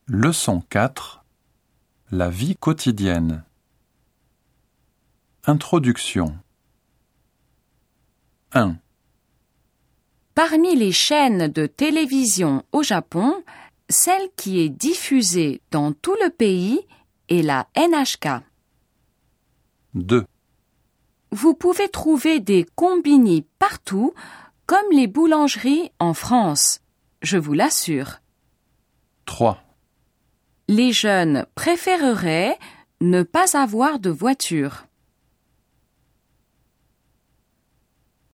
Leçon 4. La vie quotidienne. Introduction. 1. Parmi les chaînes de télévision au Japon, celle qui est diffusée dans tout le pays est la NHK. 2. Vous pouvez trouver des combini partout, comme les boulangeries en France, je vous l'assure. 3. Les jeunes préféreraient ne pas avoir de voiture.